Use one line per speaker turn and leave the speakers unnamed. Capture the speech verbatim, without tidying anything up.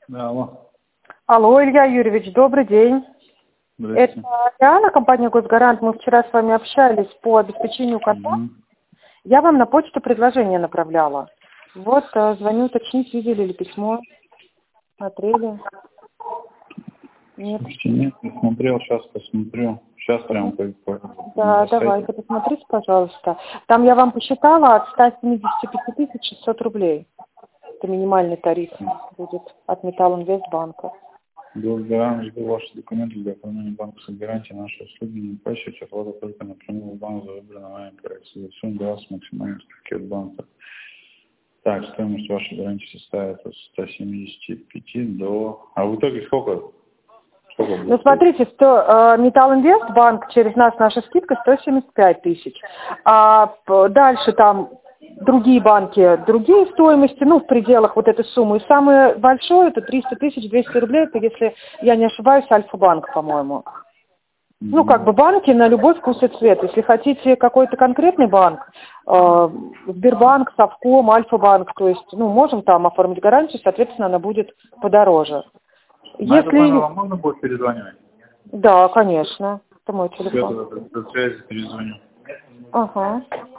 Да, алло.
Алло, Илья Юрьевич, добрый день.
Здравствуйте.
Это Диана, компания «Госгарант». Мы вчера с вами общались по обеспечению кота.
Угу.
Я вам на почту предложение направляла. Вот, э, звоню уточнить, видели ли письмо, смотрели. Нет.
Слушайте, нет, не смотрел, сейчас посмотрю. Сейчас прям по, по,
Да,
на сайте.
давайте, посмотрите, пожалуйста. Там я вам посчитала от ста семидесяти пяти тысяч шестисот рублей. Это минимальный тариф будет от Металлинвестбанка.
Госгарант жду ваши документы для оформления банковской гарантии. Наши услуги не оплачиваются, оплата только напрямую в банк за выбранную вами коррекцию. Сумма для вас максимальной ставки от банка. Так, стоимость вашей гарантии составит от ста семидесяти пяти до... А в итоге сколько? Сколько будет?
Ну, смотрите, сто, э, Металлинвестбанк через нас, наша скидка сто семьдесят пять тысяч. А п- дальше там другие банки, другие стоимости, ну, в пределах вот этой суммы. И самое большое, это триста тысяч двести рублей, это, если я не ошибаюсь, Альфа-банк, по-моему. Ну, как бы банки на любой вкус и цвет. Если хотите какой-то конкретный банк, э, Сбербанк, Совком, Альфа-банк, то есть, ну, можем там оформить гарантию, соответственно, она будет подороже.
На эту
Если...
номер вам можно будет перезвонить?
Да, конечно. Это мой
Все,
телефон.
тогда до связи перезвоню.
Ага.